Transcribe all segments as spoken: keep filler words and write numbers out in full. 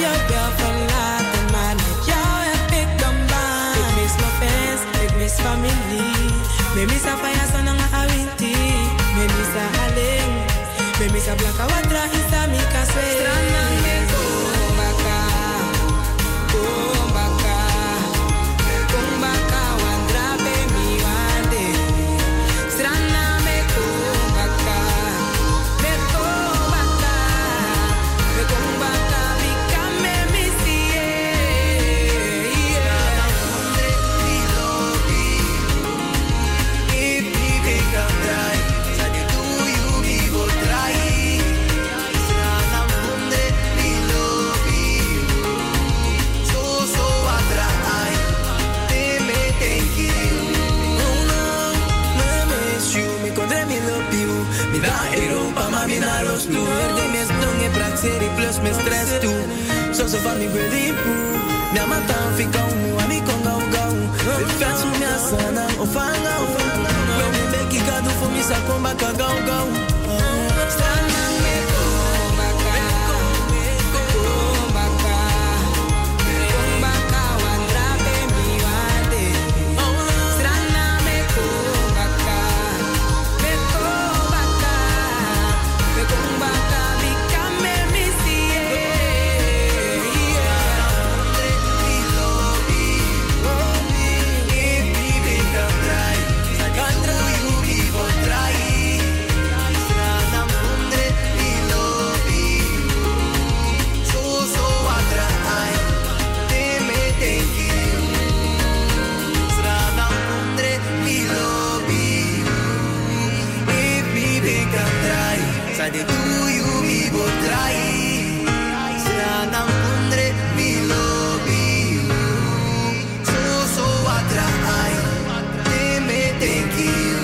jou wel verlaten, maar met jou heb ik een baan. Ik mis mijn fans, ik mis familie. Me misa faya sananga awinti. Me misa alleen. Me misa blanca watra isa mi kaswe. Strana me kumbaka, kumbaka, kumbaka wandra be mi wande. Strana me kumbaka, me kumbaka, me kumbaka bika me misi. Tu verde me stonge praxeri plus me stress tu. So so van mi really poe. Mi amata fica um ami com gau gau. Se faz mi asana o fanga o fanga. When me make it gado for me sa comba ka gau gau. Strana me comba ka. Comba ka. Comba ka wandra be mi wande. Strana me comba ka. Me comba ka. Me comba ka bika me misi. De tu you mi botrai Sranam pundre mi lobi So so atrai Te me thank you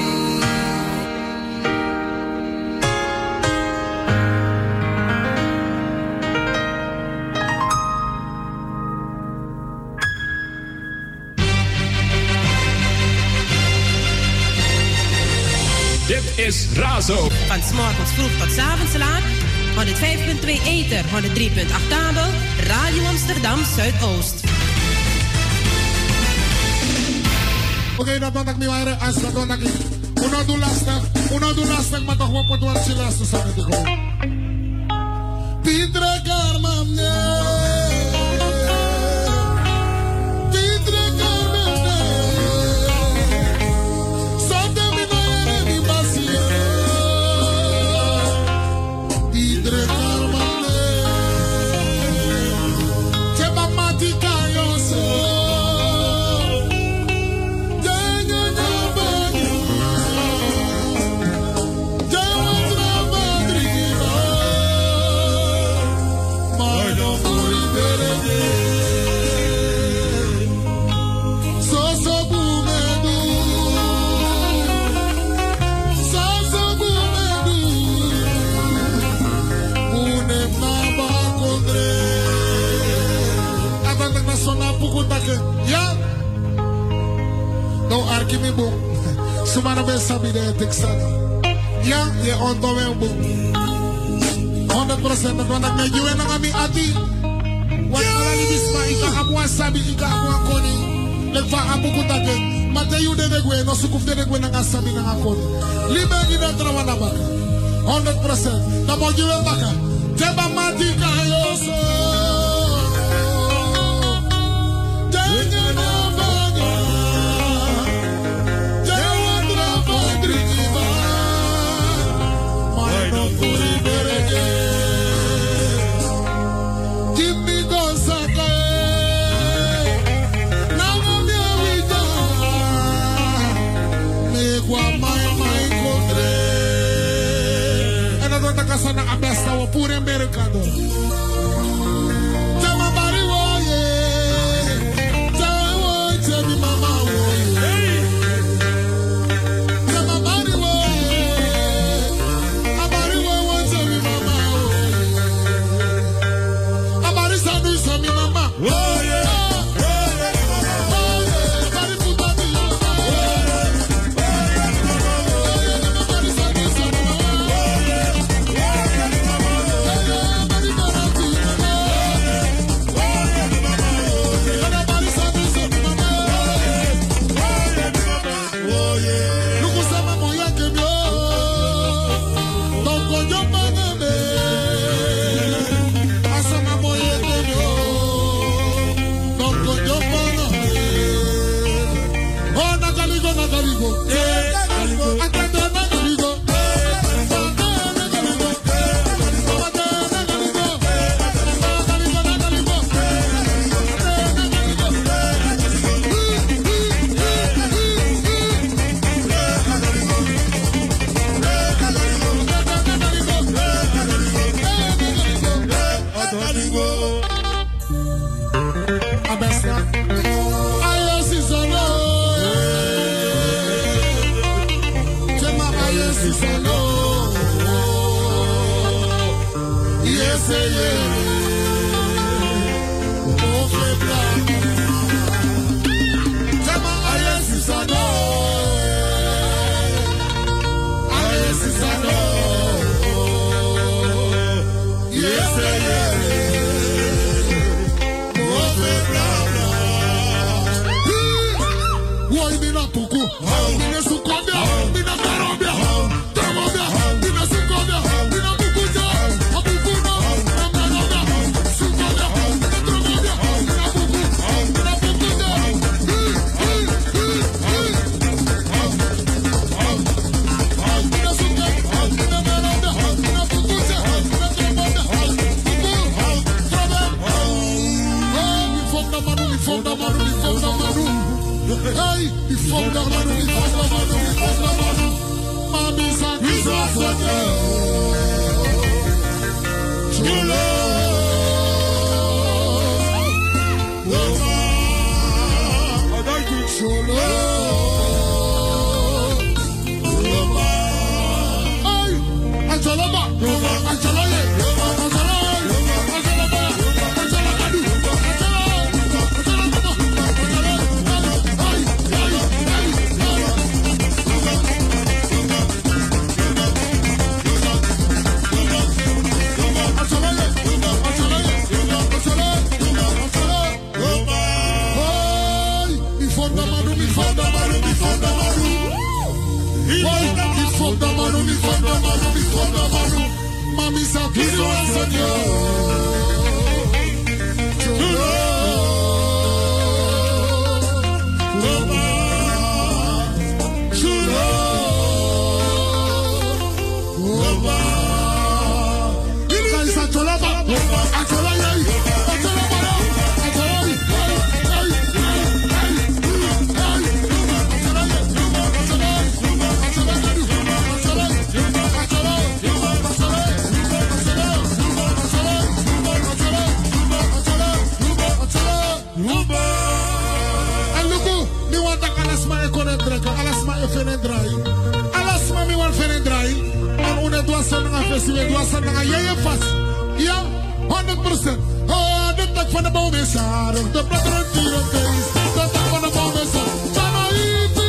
Dit is Razo. Van 's morgens vroeg tot 's avonds laat. honderdvijf komma twee Ether, honderddrie komma acht kabel. Radio Amsterdam Zuidoost. Oké, dat wat ik niet waren, als dat wat ik niet. Uno doe lastig, uno doe lastig, maar toch wat wat je lastig samen te gewoon. Pietre Karmam, ja, nou arki mi boom, sumana be sabi de Texas, ja, je onto wel boom, honderd procent dat wanneer ik je en ami ati, wat alali bisma ika amwa sabi ika amwa koni, lekfa abu kutake, mate yu de degwe no sukuf de degwe nanga sabi nanga koni, libe ina trawana baka, honderd procent, dat moet je wel baka, teba mati kayoso. En dat wordt de kassa naar Abesta, we poeren in Berkado. Abesta. Ayo si solo. Chema ayo si solo. Yes, yeah. Oh, febra. Chema ayo si solo. Ayo si solo. Yes, yeah. Tuku, mina sukobia, mina karobia, trabobia, mina sukobia, mina bukuja, abukuna, mina sukobia, mina trabobia, mina buku, mina bukuja. Mina sukobia, mina karobia, mina bukuja, mina trabobia, buku, trabobia. Oh, we found the manu, we found the manu, we found the manu. Hey, we found the manu, we found the manu, we found the manu. Mami sa kisa sonya. Chulo. Loma. Adaiku. Chulo. Loma. Hey, Anjalaba. Loma. Anjalaye. Loma. Anjalaye. Loma. Anjalaba. Anjalakadu. Mami sa kilo sonya. Chulo. Loma. Chulo. Loma. Kaisa cholaba. Acholai. Acholaba. Acholai. Alasma mi wan fenendrai en une doasan nga festival doasan nga yeye fas ja honderd procent oh de tak van de boomensar de bladeren tiro tees de tak van de boomensar chama iti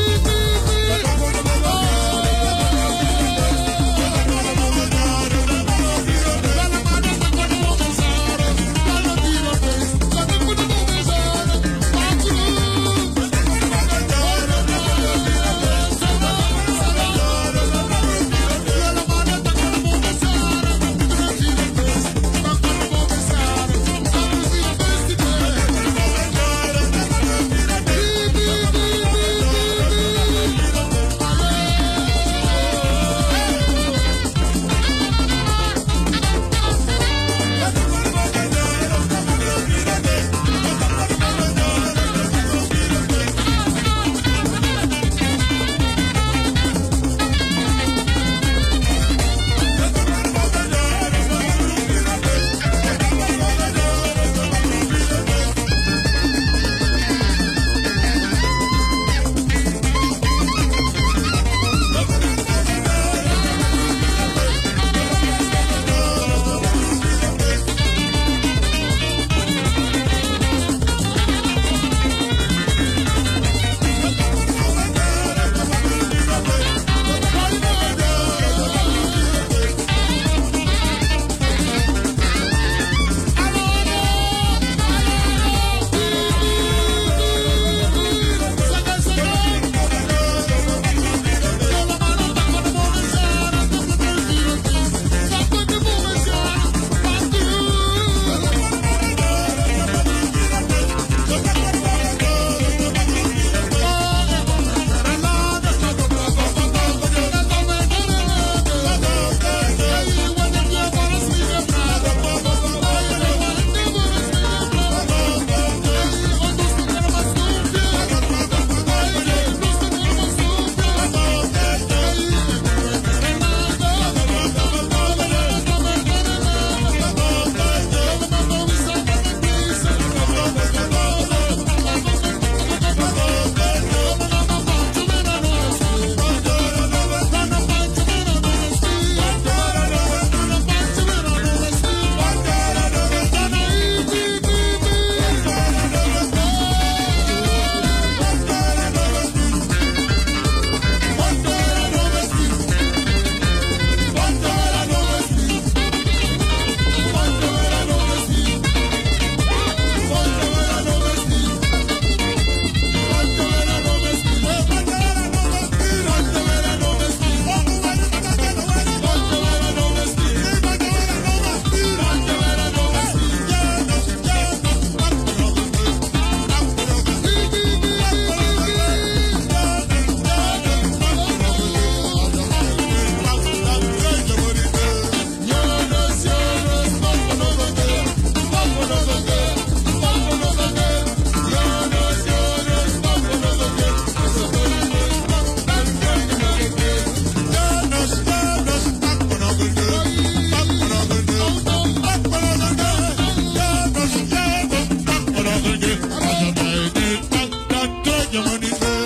je me niet meer.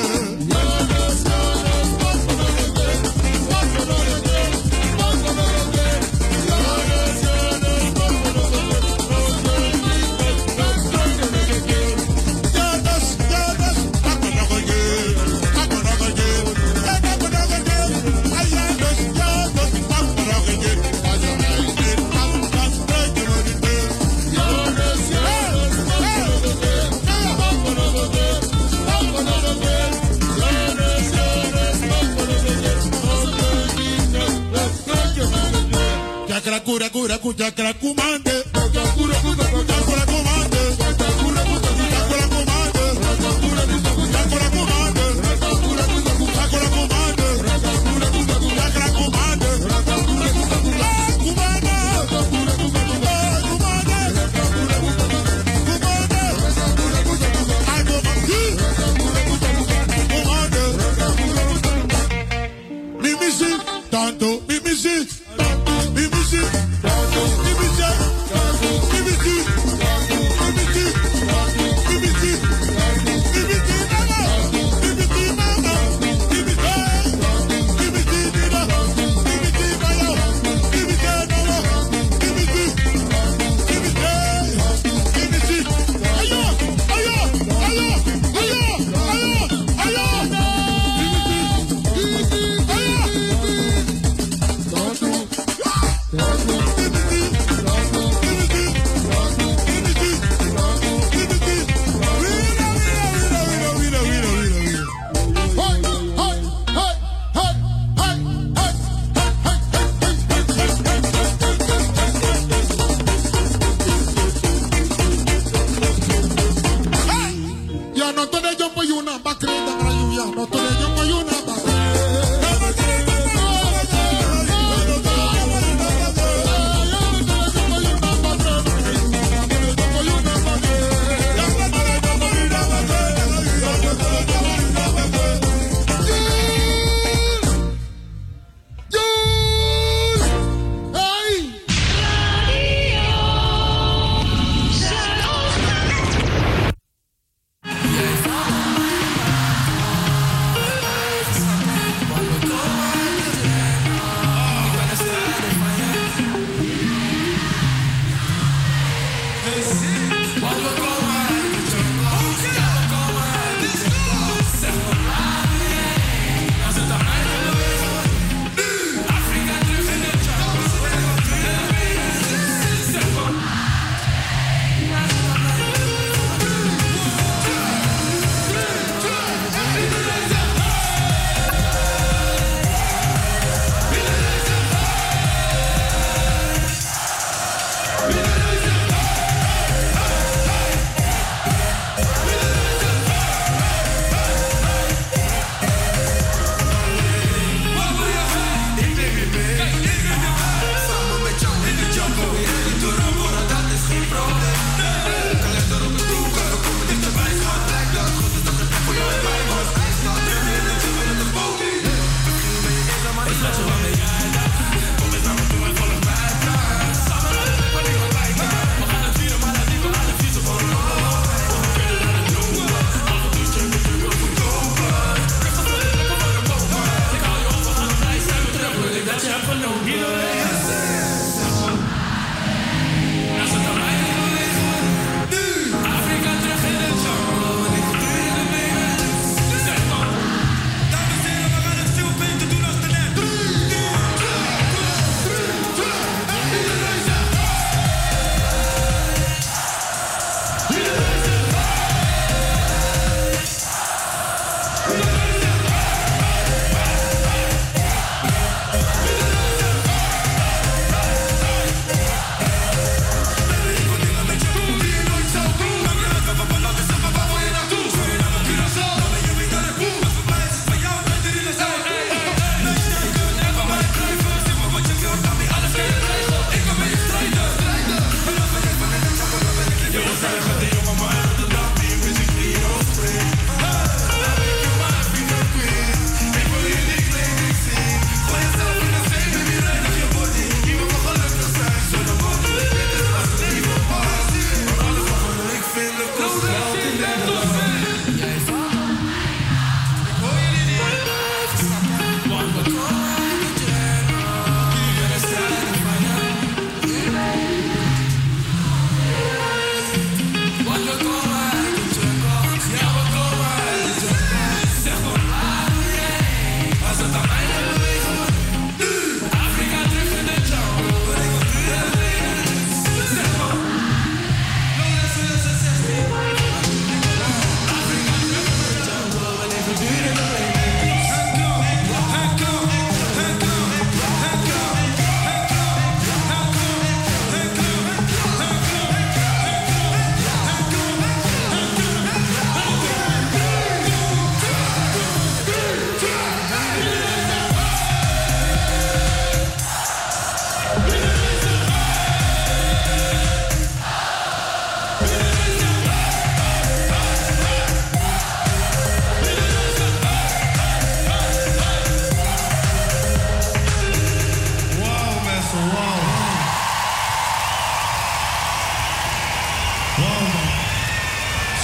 Cura, cura, cura, cura, comande. Cura, cura, cura, cura, comande. Cura, cura, cura, comande. Cura, cura, cura, comande. Cura, cura, cura, comande. Cura, cura, cura, comande. Mimisi, tanto, mimisi.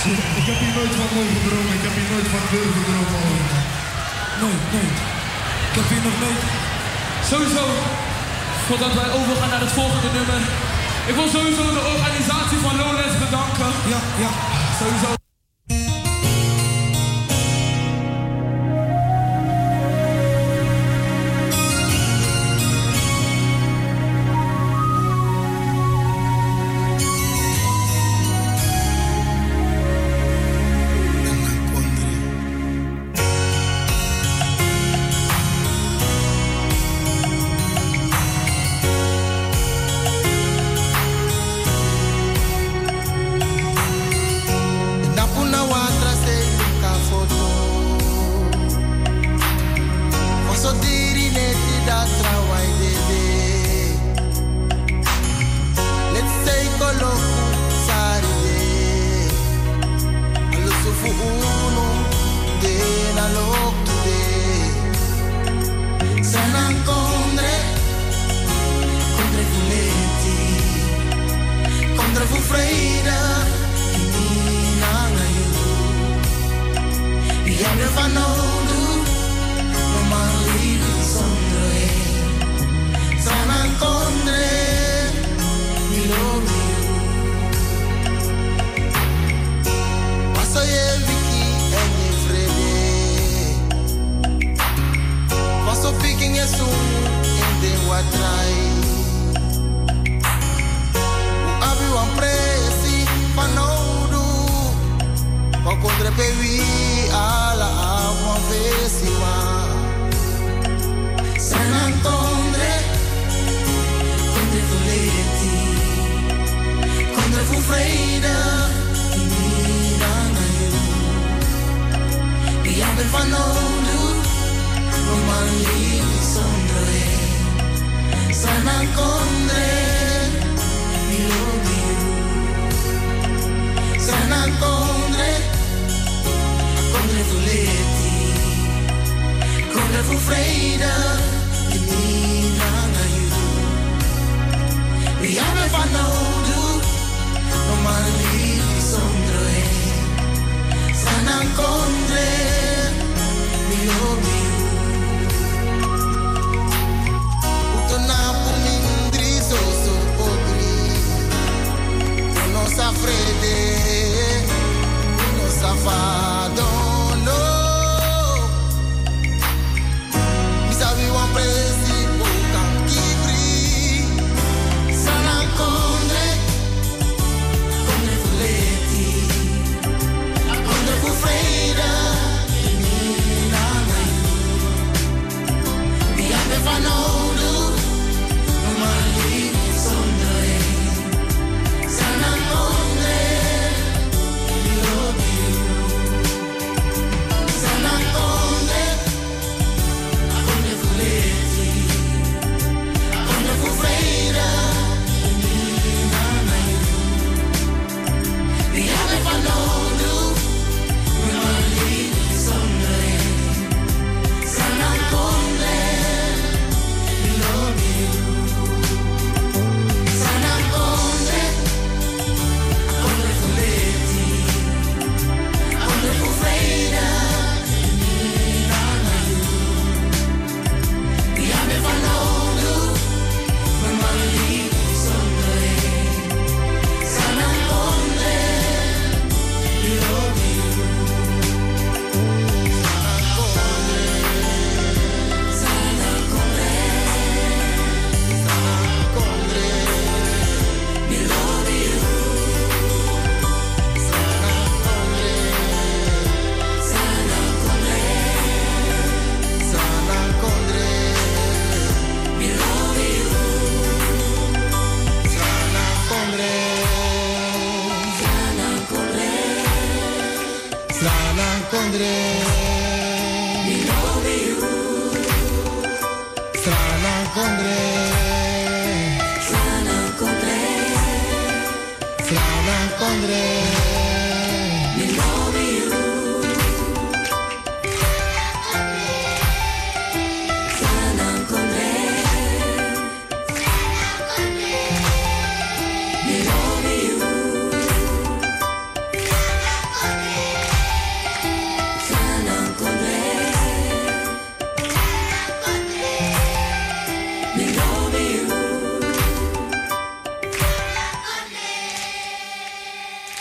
Ik heb hier nooit van mogen dromen. Ik heb hier nooit van durven dromen. Nooit, nooit. Ik heb hier nog nooit... Sowieso, voordat wij overgaan naar het volgende nummer. Ik wil sowieso de organisatie van Lowlands bedanken. Ja, ja. Sowieso.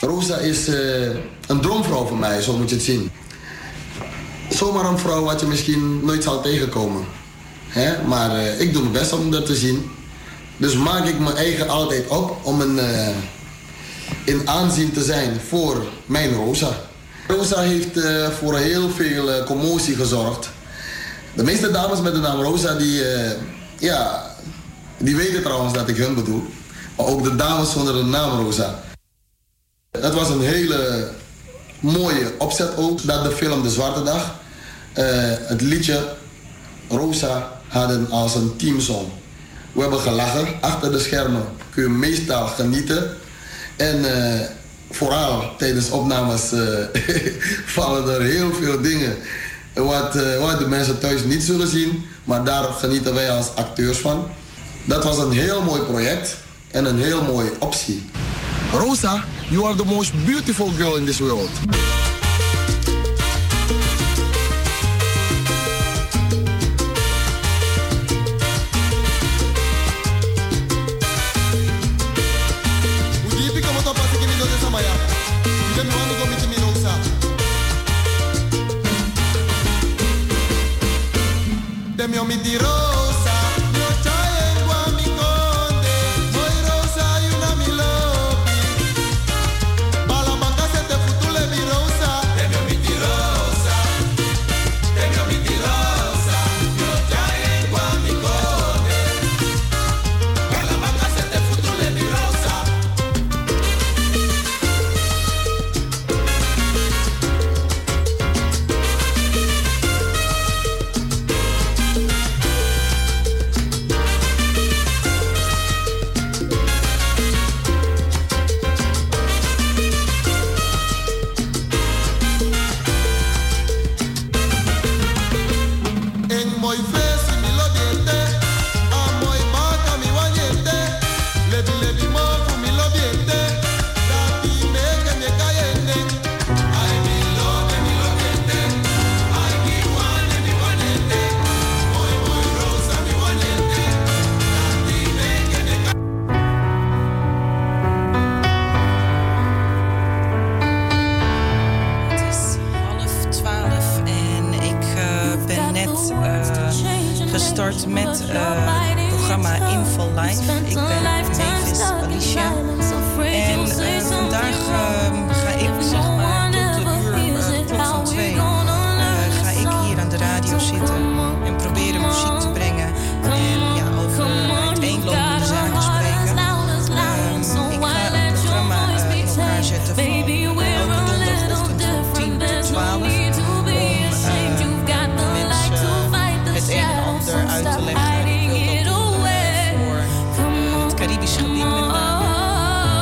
Rosa is uh, een droomvrouw voor mij, zo moet je het zien. Zomaar een vrouw wat je misschien nooit zal tegenkomen. Hè? Maar uh, ik doe mijn best om dat te zien. Dus maak ik mijn eigen altijd op om een, uh, in aanzien te zijn voor mijn Rosa. Rosa heeft uh, voor heel veel uh, commotie gezorgd. De meeste dames met de naam Rosa, die, uh, ja, die weten trouwens dat ik hun bedoel. Maar ook de dames zonder de naam Rosa. Het was een hele mooie opzet ook, dat de film De Zwarte Dag, uh, het liedje Rosa hadden als een teamsong. We hebben gelachen, achter de schermen kun je meestal genieten. En uh, vooral tijdens opnames uh, vallen er heel veel dingen wat, uh, wat de mensen thuis niet zullen zien. Maar daar genieten wij als acteurs van. Dat was een heel mooi project en een heel mooie optie. Rosa, you are the most beautiful girl in this world. Caribisch gebied met name.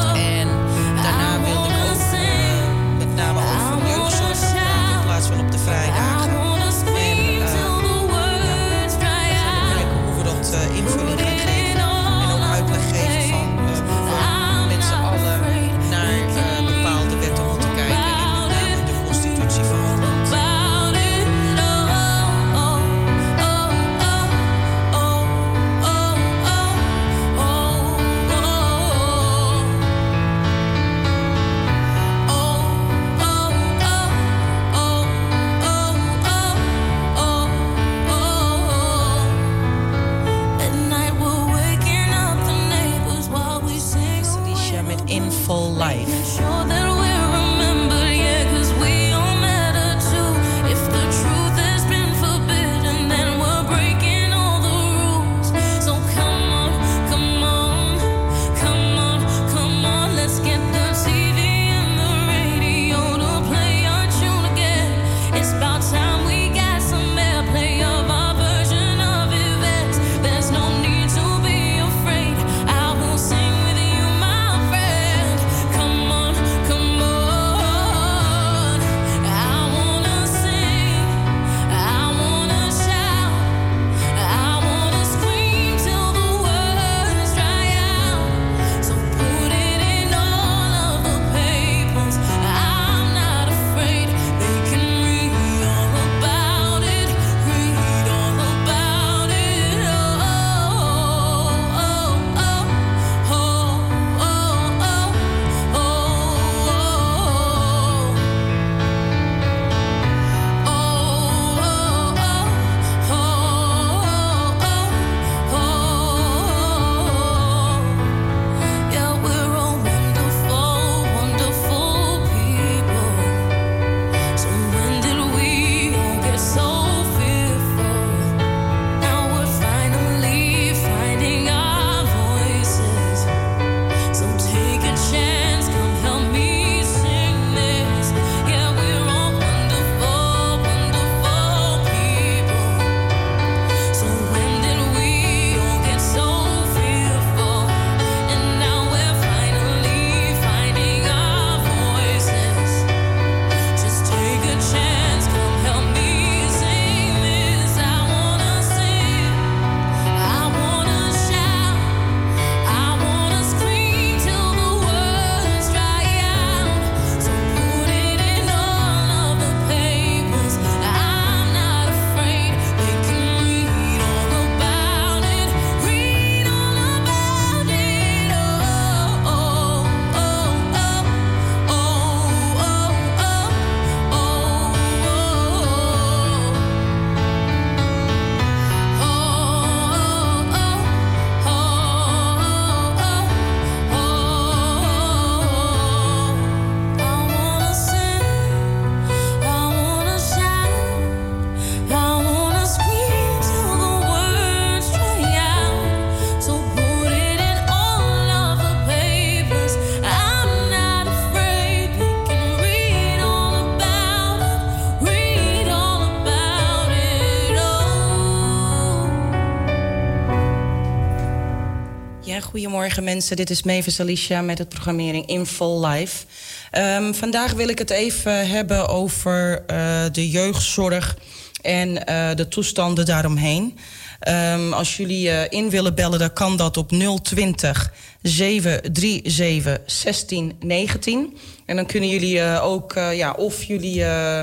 goedemorgen mensen. Dit is Mavis Alicia met het programmering Info Live. Um, vandaag wil ik het even hebben over uh, de jeugdzorg en uh, de toestanden daaromheen. Um, als jullie uh, in willen bellen, dan kan dat op nul twintig, zeven drie zeven, zestien negentien. En dan kunnen jullie uh, ook, uh, ja, of jullie uh,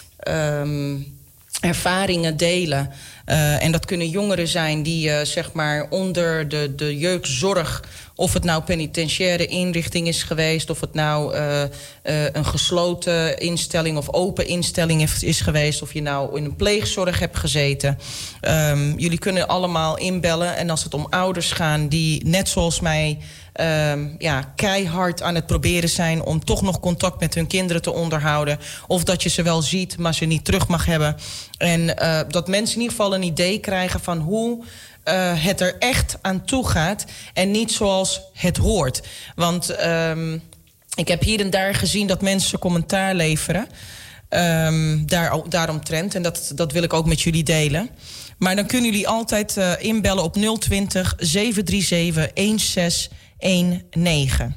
um, ervaringen delen. Uh, en dat kunnen jongeren zijn die uh, zeg maar onder de, de jeugdzorg, of het nou penitentiaire inrichting is geweest, of het nou uh, uh, een gesloten instelling of open instelling is geweest, of je nou in een pleegzorg hebt gezeten. Um, jullie kunnen allemaal inbellen. En als het om ouders gaan die net zoals mij Um, ja, keihard aan het proberen zijn om toch nog contact met hun kinderen te onderhouden, of dat je ze wel ziet, maar ze niet terug mag hebben. En uh, dat mensen in ieder geval een idee krijgen van hoe uh, het er echt aan toe gaat en niet zoals het hoort. Want um, ik heb hier en daar gezien dat mensen commentaar leveren um, daar, daaromtrent. En dat, dat wil ik ook met jullie delen. Maar dan kunnen jullie altijd uh, inbellen op nul twintig, zeven drie zeven, een zes een negen.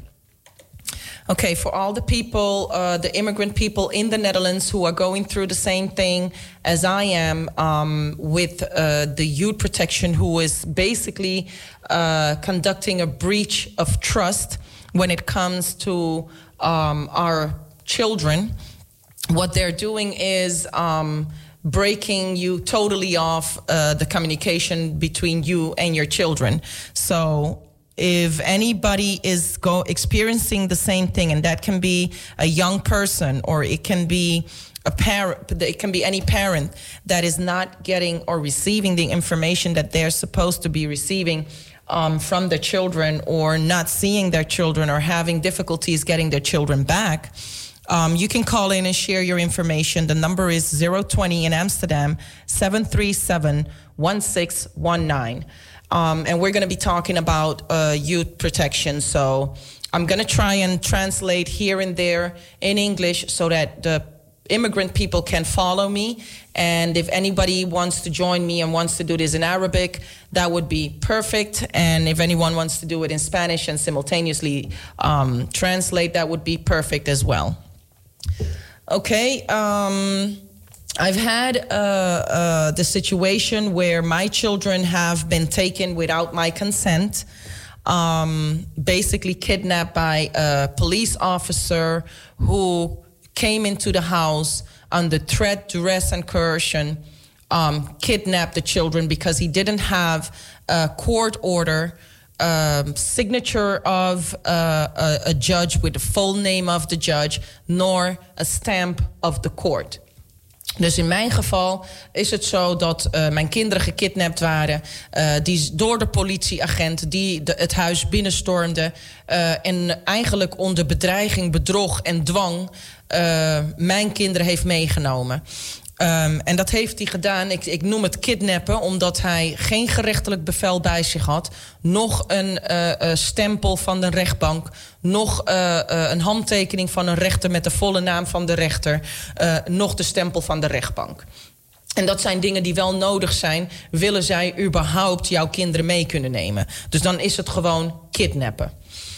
Okay, for all the people, uh, the immigrant people in the Netherlands who are going through the same thing as I am um, with uh, the youth protection, who is basically uh, conducting a breach of trust when it comes to um, our children. What they're doing is um, breaking you totally off uh, the communication between you and your children. So if anybody is go experiencing the same thing, and that can be a young person, or it can be a parent, it can be any parent that is not getting or receiving the information that they're supposed to be receiving um, from their children, or not seeing their children, or having difficulties getting their children back, um, you can call in and share your information. The number is zero twenty in Amsterdam, seven three seven, one six one nine. Um, and we're going to be talking about uh, youth protection. So I'm going to try and translate here and there in English so that the immigrant people can follow me. And if anybody wants to join me and wants to do this in Arabic, that would be perfect. And if anyone wants to do it in Spanish and simultaneously um, translate, that would be perfect as well. Okay. Um, I've had uh, uh, the situation where my children have been taken without my consent, um, basically kidnapped by a police officer who came into the house under threat, duress, and coercion, um, kidnapped the children because he didn't have a court order, um, signature of uh, a, a judge with the full name of the judge, nor a stamp of the court. Dus in mijn geval is het zo dat uh, mijn kinderen gekidnapt waren, uh, die door de politieagent die de, het huis binnenstormde uh, en eigenlijk onder bedreiging, bedrog en dwang uh, mijn kinderen heeft meegenomen. Um, en dat heeft hij gedaan, ik, ik noem het kidnappen, omdat hij geen gerechtelijk bevel bij zich had, nog een uh, uh, stempel van de rechtbank, nog uh, uh, een handtekening van een rechter met de volle naam van de rechter, uh, nog de stempel van de rechtbank. En dat zijn dingen die wel nodig zijn, willen zij überhaupt jouw kinderen mee kunnen nemen. Dus dan is het gewoon kidnappen.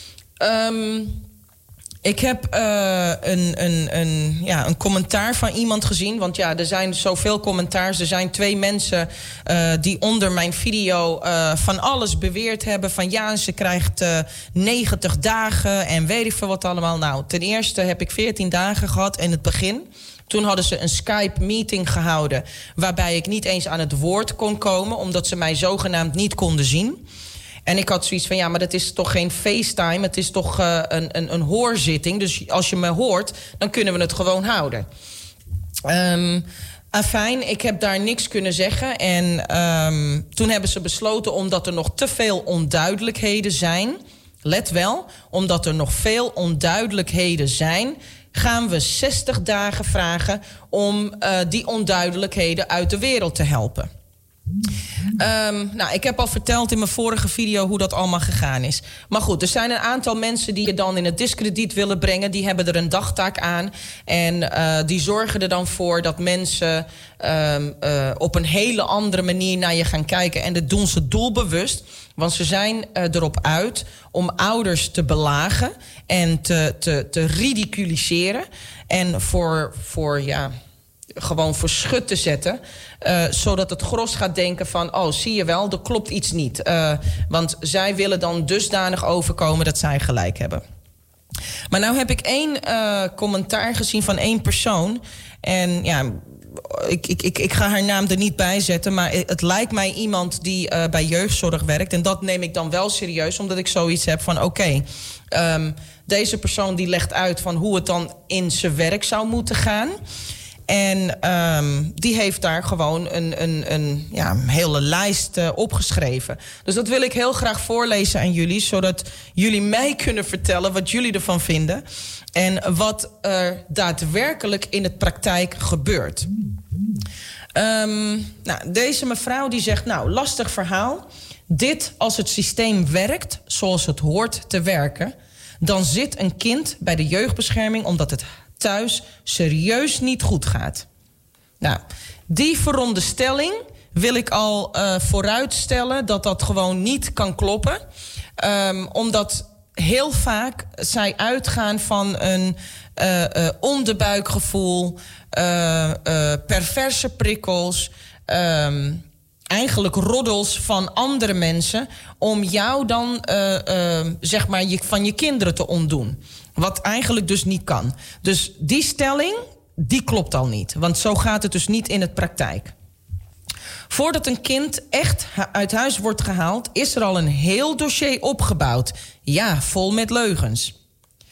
Um, Ik heb uh, een, een, een, ja, een commentaar van iemand gezien. Want ja, er zijn zoveel commentaars. Er zijn twee mensen uh, die onder mijn video uh, van alles beweerd hebben. Van ja, ze krijgt uh, negentig dagen en weet ik veel wat allemaal. Nou, ten eerste heb ik veertien dagen gehad in het begin. Toen hadden ze een Skype-meeting gehouden waarbij ik niet eens aan het woord kon komen, omdat ze mij zogenaamd niet konden zien. En ik had zoiets van, ja, maar dat is toch geen FaceTime, het is toch uh, een, een, een hoorzitting. Dus als je me hoort, dan kunnen we het gewoon houden. Um, afijn, ik heb daar niks kunnen zeggen. En um, toen hebben ze besloten, omdat er nog te veel onduidelijkheden zijn, let wel, omdat er nog veel onduidelijkheden zijn, gaan we zestig dagen vragen om uh, die onduidelijkheden uit de wereld te helpen. Um, nou, ik heb al verteld in mijn vorige video hoe dat allemaal gegaan is. Maar goed, er zijn een aantal mensen die je dan in het diskrediet willen brengen. Die hebben er een dagtaak aan. En uh, die zorgen er dan voor dat mensen um, uh, op een hele andere manier naar je gaan kijken. En dat doen ze doelbewust. Want ze zijn uh, erop uit om ouders te belagen en te, te, te ridiculiseren. En voor, voor ja... gewoon voor schut te zetten. Uh, zodat het gros gaat denken van... oh, zie je wel, er klopt iets niet. Uh, want zij willen dan dusdanig overkomen dat zij gelijk hebben. Maar nou heb ik één uh, commentaar gezien van één persoon. En ja, ik, ik, ik, ik ga haar naam er niet bij zetten... maar het lijkt mij iemand die uh, bij jeugdzorg werkt. En dat neem ik dan wel serieus, omdat ik zoiets heb van... oké, okay, um, deze persoon die legt uit van hoe het dan in zijn werk zou moeten gaan... En um, die heeft daar gewoon een, een, een, ja, een hele lijst uh, opgeschreven. Dus dat wil ik heel graag voorlezen aan jullie... zodat jullie mij kunnen vertellen wat jullie ervan vinden... en wat er daadwerkelijk in het praktijk gebeurt. Um, nou, deze mevrouw die zegt, nou, lastig verhaal. Dit als het systeem werkt zoals het hoort te werken... dan zit een kind bij de jeugdbescherming omdat het... thuis serieus niet goed gaat. Nou, die veronderstelling wil ik al uh, vooruitstellen... dat dat gewoon niet kan kloppen. Um, omdat heel vaak zij uitgaan van een uh, uh, onderbuikgevoel... Uh, uh, perverse prikkels... Um, eigenlijk roddels van andere mensen... om jou dan uh, uh, zeg maar je, van je kinderen te ontdoen. Wat eigenlijk dus niet kan. Dus die stelling, die klopt al niet. Want zo gaat het dus niet in het praktijk. Voordat een kind echt uit huis wordt gehaald... is er al een heel dossier opgebouwd. Ja, vol met leugens.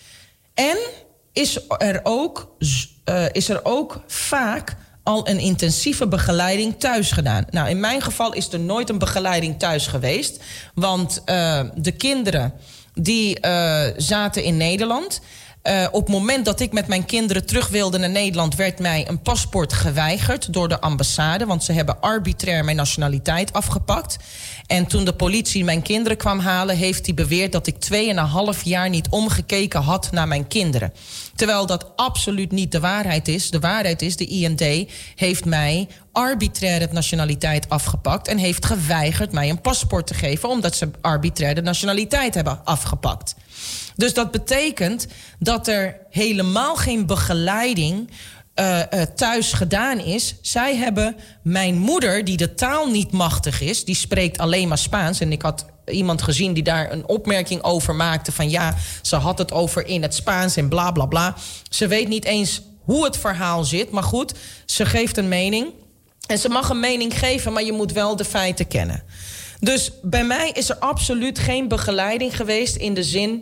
En is er ook, uh, is er ook vaak... al een intensieve begeleiding thuis gedaan. Nou, in mijn geval is er nooit een begeleiding thuis geweest. Want uh, de kinderen die uh, zaten in Nederland. Uh, op het moment dat ik met mijn kinderen terug wilde naar Nederland... werd mij een paspoort geweigerd door de ambassade... want ze hebben arbitrair mijn nationaliteit afgepakt. En toen de politie mijn kinderen kwam halen... heeft hij beweerd dat ik tweeënhalf jaar niet omgekeken had naar mijn kinderen. Terwijl dat absoluut niet de waarheid is. De waarheid is, de I N D heeft mij arbitrair de nationaliteit afgepakt... en heeft geweigerd mij een paspoort te geven... omdat ze arbitrair de nationaliteit hebben afgepakt. Dus dat betekent dat er helemaal geen begeleiding uh, uh, thuis gedaan is. Zij hebben mijn moeder, die de taal niet machtig is... die spreekt alleen maar Spaans. En ik had iemand gezien die daar een opmerking over maakte... van ja, ze had het over in het Spaans en bla bla bla. Ze weet niet eens hoe het verhaal zit. Maar goed, ze geeft een mening. En ze mag een mening geven, maar je moet wel de feiten kennen. Dus bij mij is er absoluut geen begeleiding geweest... in de zin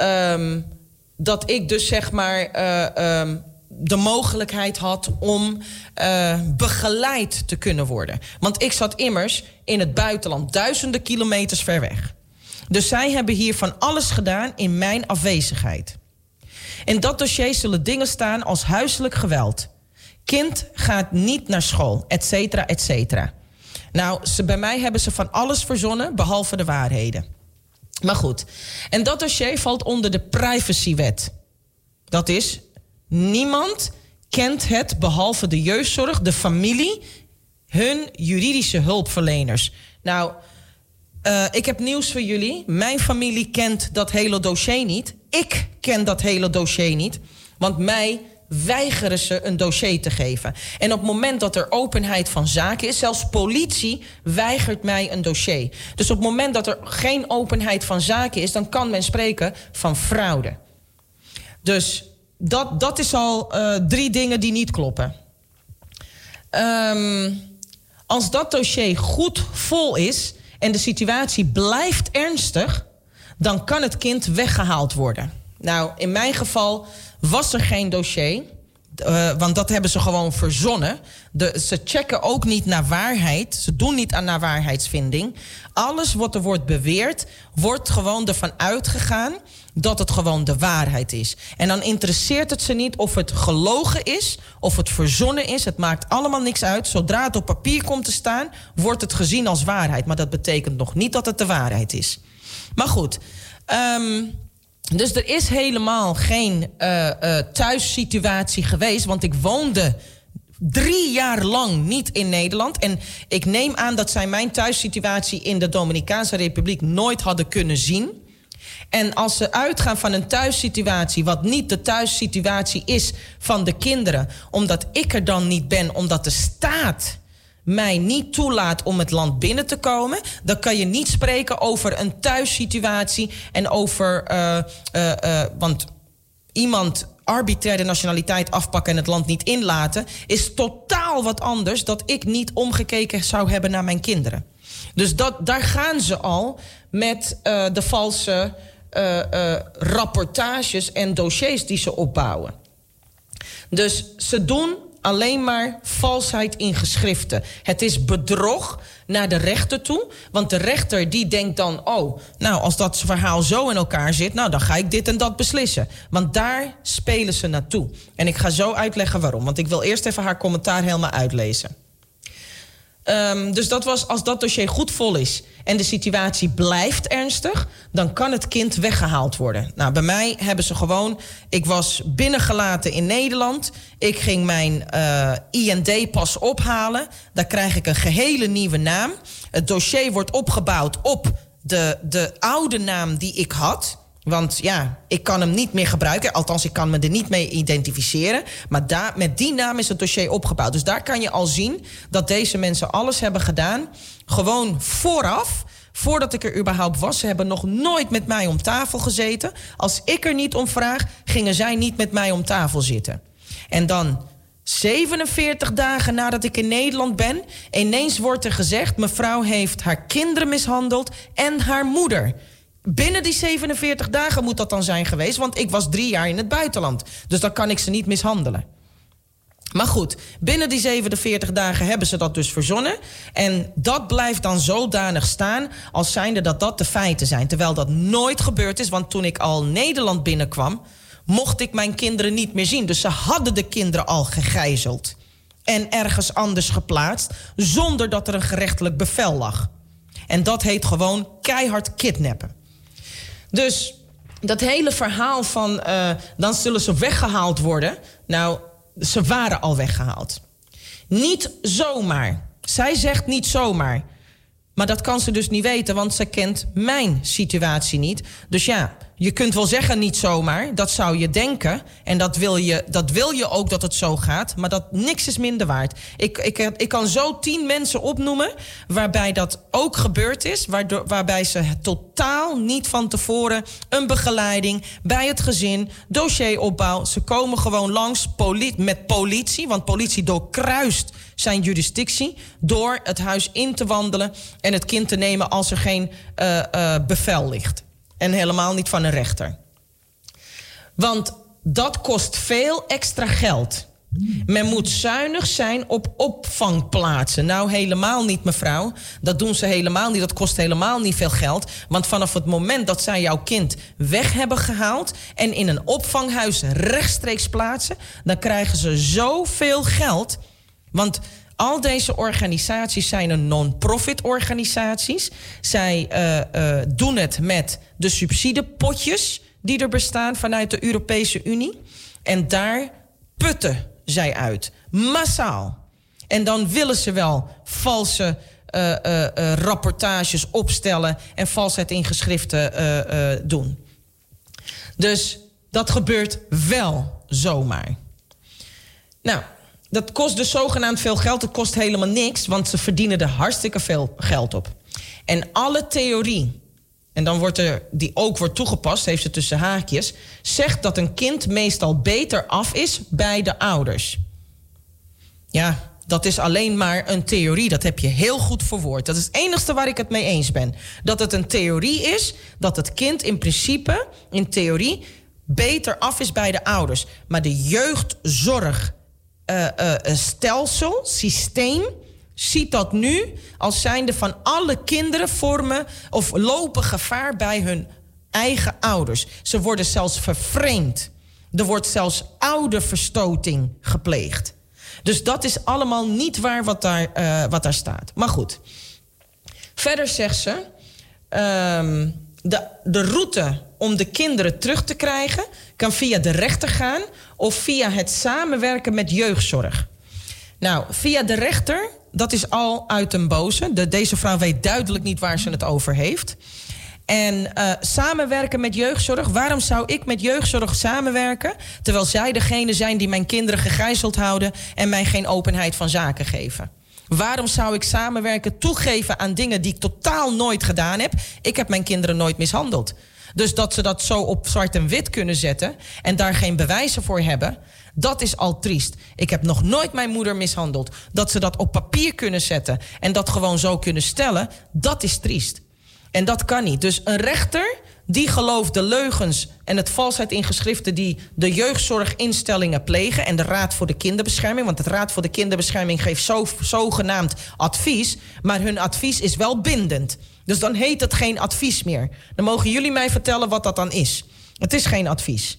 um, dat ik dus zeg maar uh, um, de mogelijkheid had... om uh, begeleid te kunnen worden. Want ik zat immers in het buitenland, duizenden kilometers ver weg. Dus zij hebben hier van alles gedaan in mijn afwezigheid. In dat dossier zullen dingen staan als huiselijk geweld. Kind gaat niet naar school, et cetera, et cetera. Nou, ze, bij mij hebben ze van alles verzonnen, behalve de waarheden. Maar goed, en dat dossier valt onder de privacywet. Dat is, niemand kent het, behalve de jeugdzorg, de familie... hun juridische hulpverleners. Nou, uh, ik heb nieuws voor jullie. Mijn familie kent dat hele dossier niet. Ik ken dat hele dossier niet. Want mij... weigeren ze een dossier te geven. En op het moment dat er openheid van zaken is... zelfs politie weigert mij een dossier. Dus op het moment dat er geen openheid van zaken is... dan kan men spreken van fraude. Dus dat, dat is al uh, drie dingen die niet kloppen. Um, als dat dossier goed vol is... en de situatie blijft ernstig... dan kan het kind weggehaald worden. Nou, in mijn geval... was er geen dossier, Uh, want dat hebben ze gewoon verzonnen. De, ze checken ook niet naar waarheid. Ze doen niet aan naar waarheidsvinding. Alles wat er wordt beweerd, wordt gewoon ervan uitgegaan dat het gewoon de waarheid is. En dan interesseert het ze niet of het gelogen is, of het verzonnen is. Het maakt allemaal niks uit. Zodra het op papier komt te staan, wordt het gezien als waarheid. Maar dat betekent nog niet dat het de waarheid is. Maar goed, um, dus er is helemaal geen uh, uh, thuissituatie geweest. Want ik woonde drie jaar lang niet in Nederland. En ik neem aan dat zij mijn thuissituatie in de Dominicaanse Republiek nooit hadden kunnen zien. En als ze uitgaan van een thuissituatie, wat niet de thuissituatie is van de kinderen, omdat ik er dan niet ben, omdat de staat mij niet toelaat om het land binnen te komen, dan kan je niet spreken over een thuissituatie en over, uh, uh, uh, want iemand arbitrair de nationaliteit afpakken en het land niet inlaten, is totaal wat anders dat ik niet omgekeken zou hebben naar mijn kinderen. Dus dat, daar gaan ze al met uh, de valse uh, uh, rapportages en dossiers die ze opbouwen. Dus ze doen alleen maar valsheid in geschriften. Het is bedrog naar de rechter toe. Want de rechter die denkt dan, oh, nou, als dat verhaal zo in elkaar zit, nou, dan ga ik dit en dat beslissen. Want daar spelen ze naartoe. En ik ga zo uitleggen waarom. Want ik wil eerst even haar commentaar helemaal uitlezen. Um, dus dat was, als dat dossier goed vol is en de situatie blijft ernstig, dan kan het kind weggehaald worden. Nou, bij mij hebben ze gewoon, ik was binnengelaten in Nederland. Ik ging mijn uh, I N D-pas ophalen. Daar krijg ik een gehele nieuwe naam. Het dossier wordt opgebouwd op de, de oude naam die ik had. Want ja, ik kan hem niet meer gebruiken. Althans, ik kan me er niet mee identificeren. Maar daar, met die naam is het dossier opgebouwd. Dus daar kan je al zien dat deze mensen alles hebben gedaan. Gewoon vooraf, voordat ik er überhaupt was. Ze hebben nog nooit met mij om tafel gezeten. Als ik er niet om vraag, gingen zij niet met mij om tafel zitten. En dan zevenenveertig dagen nadat ik in Nederland ben, ineens wordt er gezegd, mevrouw heeft haar kinderen mishandeld en haar moeder. Binnen die zevenenveertig dagen moet dat dan zijn geweest, want ik was drie jaar in het buitenland. Dus dan kan ik ze niet mishandelen. Maar goed, binnen die zevenenveertig dagen hebben ze dat dus verzonnen. En dat blijft dan zodanig staan als zijnde dat dat de feiten zijn. Terwijl dat nooit gebeurd is, want toen ik al Nederland binnenkwam, mocht ik mijn kinderen niet meer zien. Dus ze hadden de kinderen al gegijzeld en ergens anders geplaatst, zonder dat er een gerechtelijk bevel lag. En dat heet gewoon keihard kidnappen. Dus dat hele verhaal van uh, dan zullen ze weggehaald worden. Nou, ze waren al weggehaald. Niet zomaar. Zij zegt niet zomaar. Maar dat kan ze dus niet weten, want ze kent mijn situatie niet. Dus ja, je kunt wel zeggen niet zomaar. Dat zou je denken. En dat wil je, dat wil je ook dat het zo gaat. Maar dat niks is minder waard. Ik, ik, ik kan zo tien mensen opnoemen waarbij dat ook gebeurd is. Waardoor, waarbij ze totaal niet van tevoren een begeleiding bij het gezin, dossieropbouw. Ze komen gewoon langs poli- met politie. Want politie doorkruist zijn jurisdictie door het huis in te wandelen en het kind te nemen als er geen uh, uh, bevel ligt. En helemaal niet van een rechter. Want dat kost veel extra geld. Men moet zuinig zijn op opvangplaatsen. Nou, helemaal niet, mevrouw. Dat doen ze helemaal niet. Dat kost helemaal niet veel geld. Want vanaf het moment dat zij jouw kind weg hebben gehaald en in een opvanghuis rechtstreeks plaatsen, dan krijgen ze zoveel geld. Want al deze organisaties zijn een non-profit organisaties. Zij uh, uh, doen het met de subsidiepotjes die er bestaan vanuit de Europese Unie. En daar putten zij uit. Massaal. En dan willen ze wel valse uh, uh, uh, rapportages opstellen en valsheid in geschriften uh, uh, doen. Dus dat gebeurt wel zomaar. Nou, dat kost dus zogenaamd veel geld. Het kost helemaal niks, want ze verdienen er hartstikke veel geld op. En alle theorie, en dan wordt er, die ook wordt toegepast, heeft ze tussen haakjes, zegt dat een kind meestal beter af is bij de ouders. Ja, dat is alleen maar een theorie. Dat heb je heel goed verwoord. Dat is het enigste waar ik het mee eens ben. Dat het een theorie is, dat het kind in principe, in theorie, beter af is bij de ouders. Maar de jeugdzorg uh, uh, stelsel, systeem, ziet dat nu als zijnde van alle kinderen vormen of lopen gevaar bij hun eigen ouders. Ze worden zelfs vervreemd. Er wordt zelfs ouderverstoting gepleegd. Dus dat is allemaal niet waar wat daar, uh, wat daar staat. Maar goed. Verder zegt ze, um, de, de route om de kinderen terug te krijgen kan via de rechter gaan of via het samenwerken met jeugdzorg. Nou, via de rechter, dat is al uit een boze. De, deze vrouw weet duidelijk niet waar ze het over heeft. En uh, samenwerken met jeugdzorg. Waarom zou ik met jeugdzorg samenwerken, terwijl zij degene zijn die mijn kinderen gegijzeld houden en mij geen openheid van zaken geven? Waarom zou ik samenwerken, toegeven aan dingen die ik totaal nooit gedaan heb? Ik heb mijn kinderen nooit mishandeld. Dus dat ze dat zo op zwart en wit kunnen zetten en daar geen bewijzen voor hebben, dat is al triest. Ik heb nog nooit mijn moeder mishandeld. Dat ze dat op papier kunnen zetten en dat gewoon zo kunnen stellen, dat is triest. En dat kan niet. Dus een rechter die gelooft de leugens en het valsheid in geschriften die de jeugdzorginstellingen plegen en de Raad voor de Kinderbescherming, want de Raad voor de Kinderbescherming geeft zo, zogenaamd advies, maar hun advies is wel bindend. Dus dan heet het geen advies meer. Dan mogen jullie mij vertellen wat dat dan is. Het is geen advies.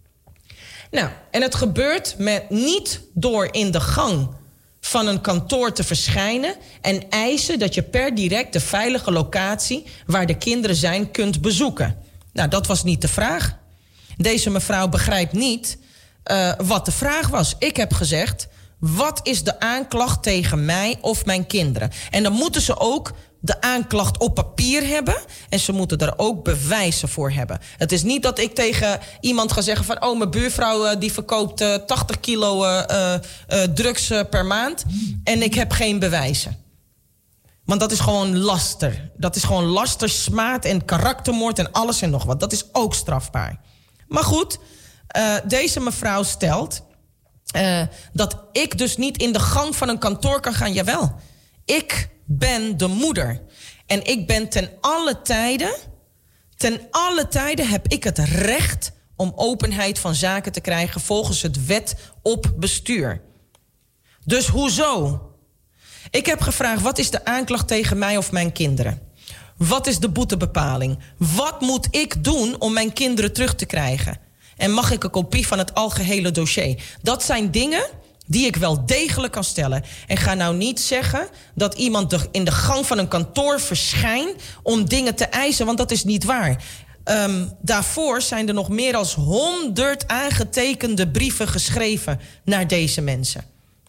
Nou, en het gebeurt met niet door in de gang van een kantoor te verschijnen en eisen dat je per direct de veilige locatie waar de kinderen zijn kunt bezoeken. Nou, dat was niet de vraag. Deze mevrouw begrijpt niet uh, wat de vraag was. Ik heb gezegd, wat is de aanklacht tegen mij of mijn kinderen? En dan moeten ze ook de aanklacht op papier hebben en ze moeten er ook bewijzen voor hebben. Het is niet dat ik tegen iemand ga zeggen van, oh, mijn buurvrouw uh, die verkoopt uh, tachtig kilo uh, uh, uh, drugs uh, per maand en ik heb geen bewijzen. Want dat is gewoon laster. Dat is gewoon laster, smaad en karaktermoord en alles en nog wat. Dat is ook strafbaar. Maar goed, uh, deze mevrouw stelt uh, dat ik dus niet in de gang van een kantoor kan gaan. Jawel, ik ben de moeder. En ik ben ten alle tijden, ten alle tijden heb ik het recht om openheid van zaken te krijgen volgens het wet op bestuur. Dus hoezo? Ik heb gevraagd, wat is de aanklacht tegen mij of mijn kinderen? Wat is de boetebepaling? Wat moet ik doen om mijn kinderen terug te krijgen? En mag ik een kopie van het algehele dossier? Dat zijn dingen die ik wel degelijk kan stellen. En ga nou niet zeggen dat iemand in de gang van een kantoor verschijnt om dingen te eisen, want dat is niet waar. Um, daarvoor zijn er nog meer dan honderd aangetekende brieven geschreven naar deze mensen,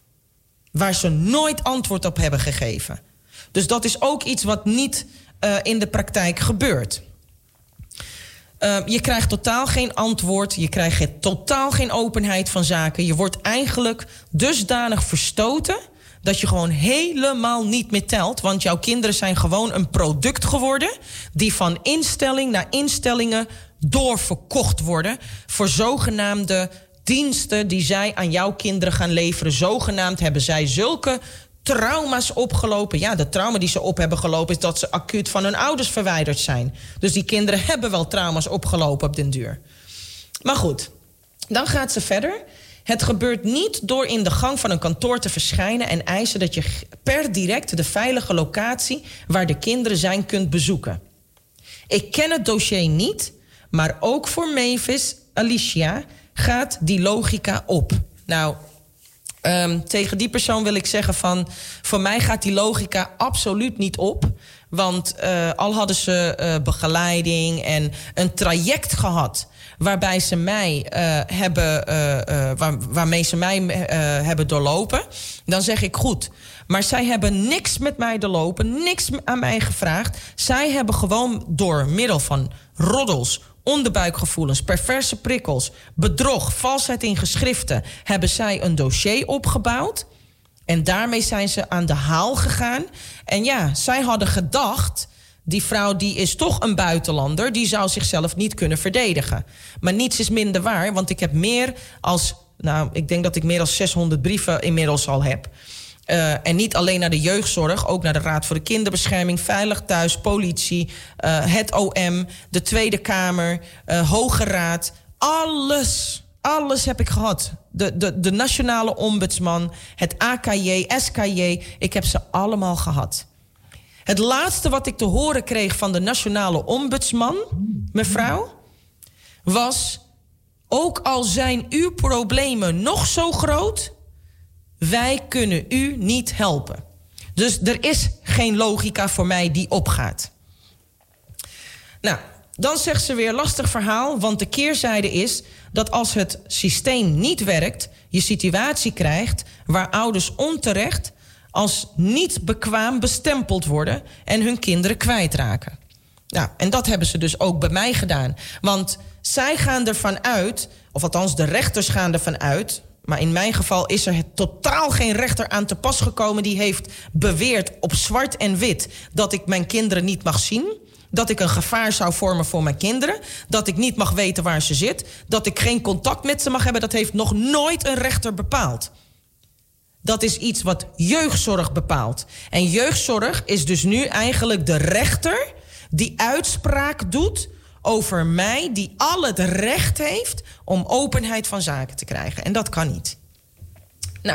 waar ze nooit antwoord op hebben gegeven. Dus dat is ook iets wat niet uh, in de praktijk gebeurt. Uh, je krijgt totaal geen antwoord. Je krijgt totaal geen openheid van zaken. Je wordt eigenlijk dusdanig verstoten dat je gewoon helemaal niet meer telt. Want jouw kinderen zijn gewoon een product geworden die van instelling naar instellingen doorverkocht worden voor zogenaamde diensten die zij aan jouw kinderen gaan leveren. Zogenaamd hebben zij zulke trauma's opgelopen. Ja, de trauma die ze op hebben gelopen is dat ze acuut van hun ouders verwijderd zijn. Dus die kinderen hebben wel trauma's opgelopen op den duur. Maar goed, dan gaat ze verder. Het gebeurt niet door in de gang van een kantoor te verschijnen en eisen dat je per direct de veilige locatie waar de kinderen zijn kunt bezoeken. Ik ken het dossier niet, maar ook voor Mavis, Alicia, gaat die logica op. Nou, Um, tegen die persoon wil ik zeggen van, voor mij gaat die logica absoluut niet op. Want uh, al hadden ze uh, begeleiding en een traject gehad waarbij ze mij uh, hebben, uh, uh, waar, waarmee ze mij uh, hebben doorlopen, dan zeg ik goed. Maar zij hebben niks met mij doorlopen, niks aan mij gevraagd. Zij hebben gewoon door middel van roddels, onderbuikgevoelens, perverse prikkels, bedrog, valsheid in geschriften, hebben zij een dossier opgebouwd. En daarmee zijn ze aan de haal gegaan. En ja, zij hadden gedacht, die vrouw die is toch een buitenlander, die zou zichzelf niet kunnen verdedigen. Maar niets is minder waar, want ik heb meer als, nou, ik denk dat ik meer dan zeshonderd brieven inmiddels al heb. Uh, en niet alleen naar de jeugdzorg, ook naar de Raad voor de Kinderbescherming, Veilig Thuis, politie, uh, het O M, de Tweede Kamer, uh, Hoge Raad. Alles, alles heb ik gehad. De, de, de nationale ombudsman, het A K J, S K J, ik heb ze allemaal gehad. Het laatste wat ik te horen kreeg van de nationale ombudsman, mevrouw, was: ook al zijn uw problemen nog zo groot, wij kunnen u niet helpen. Dus er is geen logica voor mij die opgaat. Nou, dan zegt ze weer lastig verhaal, want de keerzijde is dat als het systeem niet werkt, je situatie krijgt waar ouders onterecht als niet bekwaam bestempeld worden en hun kinderen kwijtraken. Nou, en dat hebben ze dus ook bij mij gedaan. Want zij gaan ervan uit, of althans de rechters gaan ervan uit, maar in mijn geval is er totaal geen rechter aan te pas gekomen die heeft beweerd op zwart en wit dat ik mijn kinderen niet mag zien, dat ik een gevaar zou vormen voor mijn kinderen, dat ik niet mag weten waar ze zit, dat ik geen contact met ze mag hebben. Dat heeft nog nooit een rechter bepaald. Dat is iets wat jeugdzorg bepaalt. En jeugdzorg is dus nu eigenlijk de rechter die uitspraak doet over mij, die al het recht heeft om openheid van zaken te krijgen. En dat kan niet. Nou,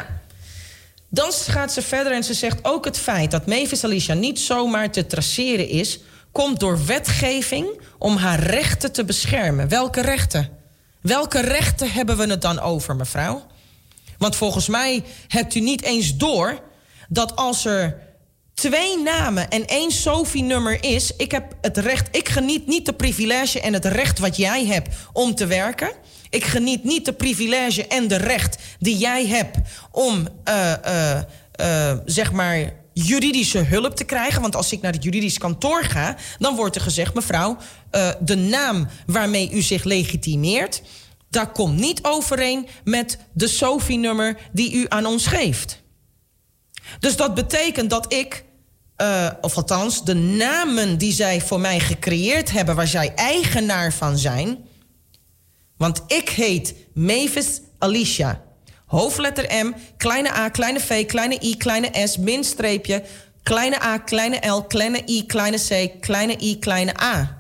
dan gaat ze verder en ze zegt ook het feit dat Mavis Alicia niet zomaar te traceren is, komt door wetgeving om haar rechten te beschermen. Welke rechten? Welke rechten hebben we het dan over, mevrouw? Want volgens mij hebt u niet eens door dat als er twee namen en één Sophie-nummer is, ik heb het recht, ik geniet niet de privilege en het recht wat jij hebt om te werken. Ik geniet niet de privilege en de recht die jij hebt om, uh, uh, uh, zeg maar, juridische hulp te krijgen. Want als ik naar het juridisch kantoor ga, dan wordt er gezegd, mevrouw, uh, de naam waarmee u zich legitimeert, dat komt niet overeen met de Sophie-nummer die u aan ons geeft. Dus dat betekent dat ik, uh, of althans de namen die zij voor mij gecreëerd hebben, waar zij eigenaar van zijn, want ik heet Mavis Alicia. Hoofdletter M, kleine a, kleine v, kleine i, kleine s, minstreepje, kleine a, kleine l, kleine i, kleine c, kleine i, kleine a.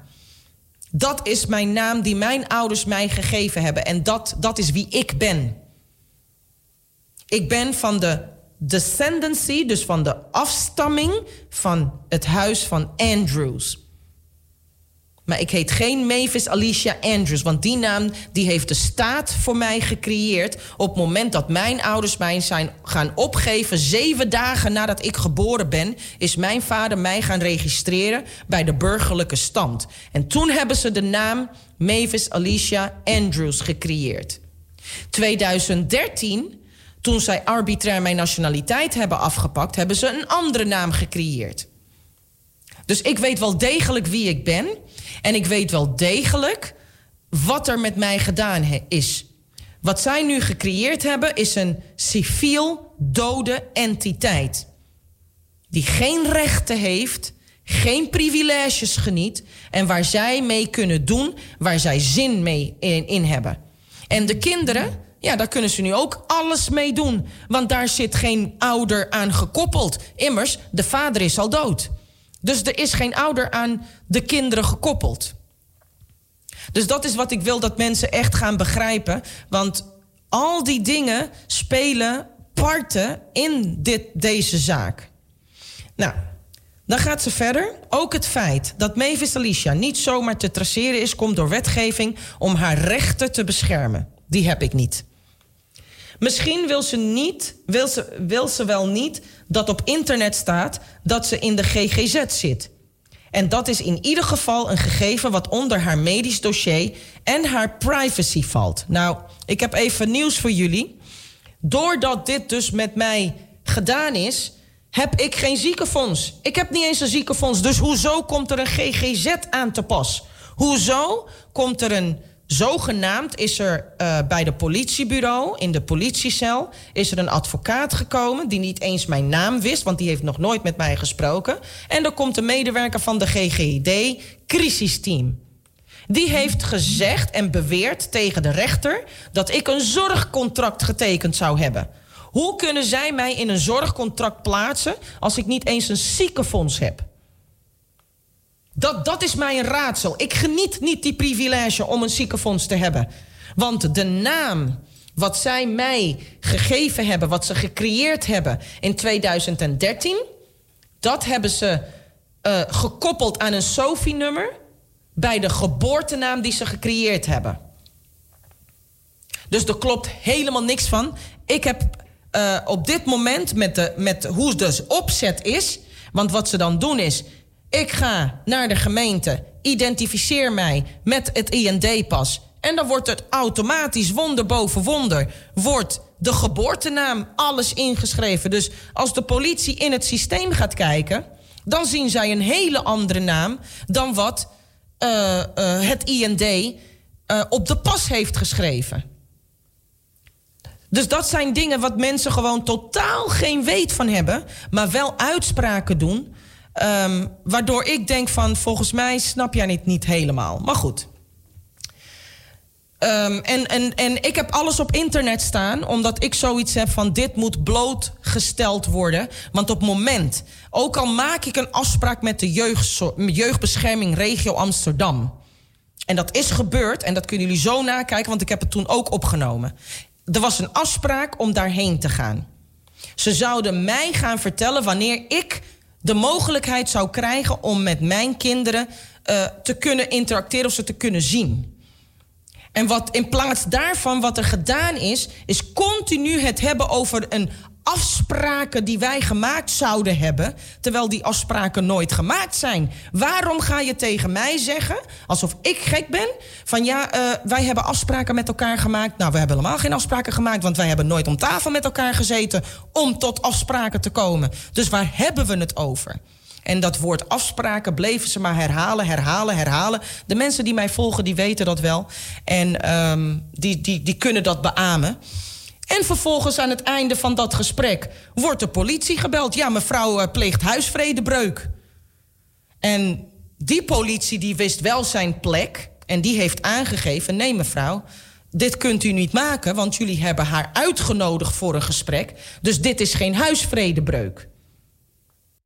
Dat is mijn naam die mijn ouders mij gegeven hebben. En dat, dat is wie ik ben. Ik ben van de descendancy, dus van de afstamming van het huis van Andrews. Maar ik heet geen Mavis Alicia Andrews, want die naam die heeft de staat voor mij gecreëerd op het moment dat mijn ouders mij zijn gaan opgeven. Zeven dagen nadat ik geboren ben, is mijn vader mij gaan registreren bij de burgerlijke stand. En toen hebben ze de naam Mavis Alicia Andrews gecreëerd. tweeduizend dertien, toen zij arbitrair mijn nationaliteit hebben afgepakt, hebben ze een andere naam gecreëerd. Dus ik weet wel degelijk wie ik ben. En ik weet wel degelijk wat er met mij gedaan is. Wat zij nu gecreëerd hebben is een civiel dode entiteit. Die geen rechten heeft, geen privileges geniet en waar zij mee kunnen doen, waar zij zin mee in, in hebben. En de kinderen, ja, daar kunnen ze nu ook alles mee doen. Want daar zit geen ouder aan gekoppeld. Immers, de vader is al dood. Dus er is geen ouder aan de kinderen gekoppeld. Dus dat is wat ik wil dat mensen echt gaan begrijpen. Want al die dingen spelen parten in dit, deze zaak. Nou, dan gaat ze verder. Ook het feit dat Mavis Alicia niet zomaar te traceren is, komt door wetgeving om haar rechten te beschermen. Die heb ik niet. Misschien wil ze, niet, wil, ze, wil ze wel niet dat op internet staat dat ze in de G G Z zit. En dat is in ieder geval een gegeven wat onder haar medisch dossier en haar privacy valt. Nou, ik heb even nieuws voor jullie. Doordat dit dus met mij gedaan is, heb ik geen ziekenfonds. Ik heb niet eens een ziekenfonds. Dus hoezo komt er een G G Z aan te pas? Hoezo komt er een zogenaamd, is er uh, bij de politiebureau, in de politiecel, is er een advocaat gekomen die niet eens mijn naam wist, want die heeft nog nooit met mij gesproken. En er komt een medewerker van de G G I D crisisteam. Die heeft gezegd en beweerd tegen de rechter dat ik een zorgcontract getekend zou hebben. Hoe kunnen zij mij in een zorgcontract plaatsen als ik niet eens een ziekenfonds heb? Dat, dat is mij een raadsel. Ik geniet niet die privilege om een ziekenfonds te hebben. Want de naam wat zij mij gegeven hebben, wat ze gecreëerd hebben in tweeduizend dertien... dat hebben ze uh, gekoppeld aan een SOFI-nummer bij de geboortenaam die ze gecreëerd hebben. Dus er klopt helemaal niks van. Ik heb uh, op dit moment, met, de, met hoe de opzet is... want wat ze dan doen is... ik ga naar de gemeente, identificeer mij met het I N D-pas... en dan wordt het automatisch, wonder boven wonder... wordt de geboortenaam, alles ingeschreven. Dus als de politie in het systeem gaat kijken... dan zien zij een hele andere naam... dan wat uh, uh, het I N D uh, op de pas heeft geschreven. Dus dat zijn dingen wat mensen gewoon totaal geen weet van hebben... maar wel uitspraken doen... Um, waardoor ik denk van, volgens mij snap jij het niet helemaal. Maar goed. Um, en, en, en ik heb alles op internet staan... omdat ik zoiets heb van, dit moet blootgesteld worden. Want op het moment, ook al maak ik een afspraak... met de jeugd, jeugdbescherming regio Amsterdam... en dat is gebeurd, en dat kunnen jullie zo nakijken... want ik heb het toen ook opgenomen... Er was een afspraak om daarheen te gaan. Ze zouden mij gaan vertellen wanneer ik de mogelijkheid zou krijgen... om met mijn kinderen uh, te kunnen interacteren of ze te kunnen zien. En wat in plaats daarvan wat er gedaan is... is continu het hebben over een afspraken die wij gemaakt zouden hebben... terwijl die afspraken nooit gemaakt zijn. Waarom ga je tegen mij zeggen, alsof ik gek ben... van ja, uh, wij hebben afspraken met elkaar gemaakt. Nou, we hebben helemaal geen afspraken gemaakt... want wij hebben nooit om tafel met elkaar gezeten... om tot afspraken te komen. Dus waar hebben we het over? En dat woord afspraken bleven ze maar herhalen, herhalen, herhalen. De mensen die mij volgen, die weten dat wel. En um, die, die, die kunnen dat beamen. En vervolgens aan het einde van dat gesprek wordt de politie gebeld. Ja, mevrouw uh, pleegt huisvredebreuk. En die politie die wist wel zijn plek... en die heeft aangegeven, nee mevrouw... dit kunt u niet maken, want jullie hebben haar uitgenodigd voor een gesprek. Dus dit is geen huisvredebreuk.